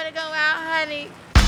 wanna go out, honey?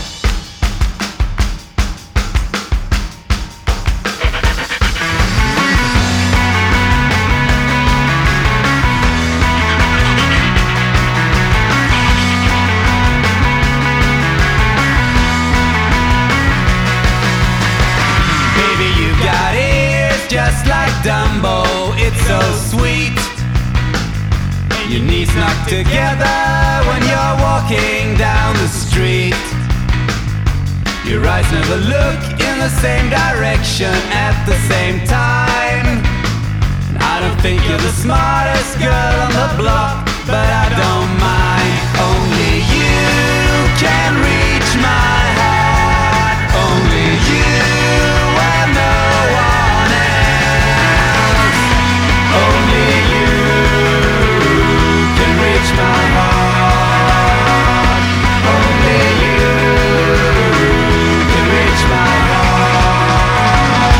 Baby, you got ears just like Dumbo, it's so sweet. Your knees knock together when you're walking down the street. Your eyes never look in the same direction at the same time. I don't think you're the smartest girl on the block, but I don't mind. Only you can reach my heart. Only you and no one else. Only you can reach my heart. Only you can reach my heart.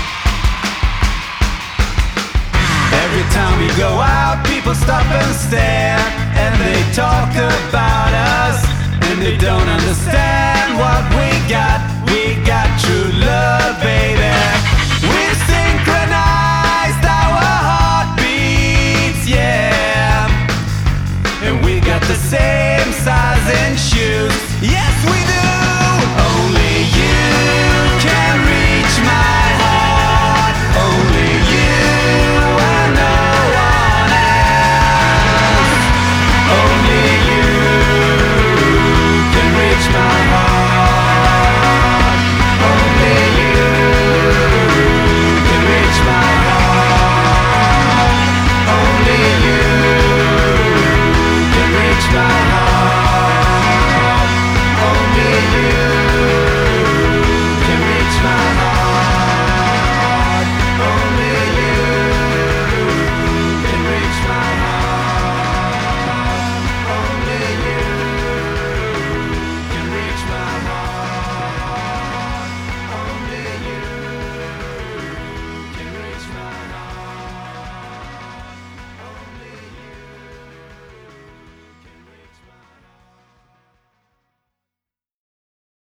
Every time we go out, people stop and stare, and they talk about us, and they don't understand what we got. We got true love, baby. We synchronized our heartbeats, yeah. And we got the same